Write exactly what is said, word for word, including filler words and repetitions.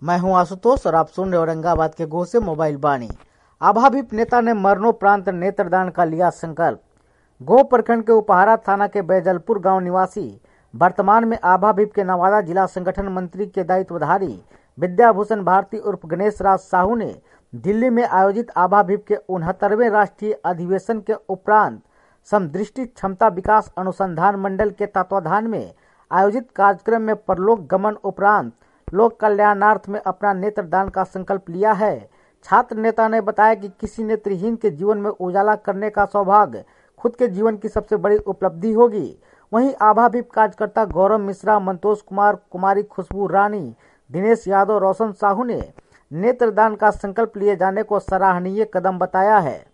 मैं हूं आशुतोष और आप सुन रहे औरंगाबाद के गो से मोबाइल बाणी। आभाविप नेता ने मरणोपरांत नेत्रदान का लिया संकल्प। गो प्रखंड के उपहारा थाना के बैजलपुर गांव निवासी वर्तमान में आभाविप के नवादा जिला संगठन मंत्री के दायित्वधारी विद्याभूषण भारती उर्फ गणेश राज साहू ने दिल्ली में आयोजित आभाविप के उनहत्तरवें राष्ट्रीय अधिवेशन के उपरांत समदृष्टि क्षमता विकास अनुसंधान मंडल के तत्वाधान में आयोजित कार्यक्रम में परलोक गमन उपरांत लोक कल्याणार्थ में अपना नेत्रदान का संकल्प लिया है। छात्र नेता ने बताया कि किसी नेत्रहीन के जीवन में उजाला करने का सौभाग्य खुद के जीवन की सबसे बड़ी उपलब्धि होगी। वहीं आभाविप कार्यकर्ता गौरव मिश्रा, मंतोष कुमार, कुमारी खुशबू रानी, दिनेश यादव, रोशन साहू ने नेत्रदान का संकल्प लिए जाने को सराहनीय कदम बताया है।